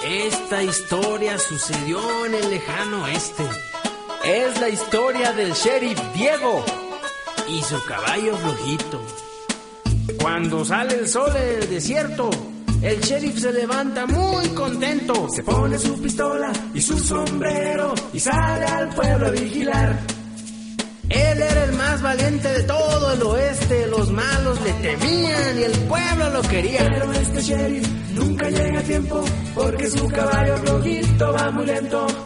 Esta historia sucedió en el lejano oeste. Es la historia del sheriff Diego y su caballo flojito. Cuando sale el sol en el desierto, el sheriff se levanta muy contento. Se pone su pistola y su sombrero y sale al pueblo a vigilar. Él era el más valiente de todo el oeste. Los malos le temían y el pueblo lo quería. Pero este sheriff nunca llega a tiempo porque su caballo flojito va muy lento.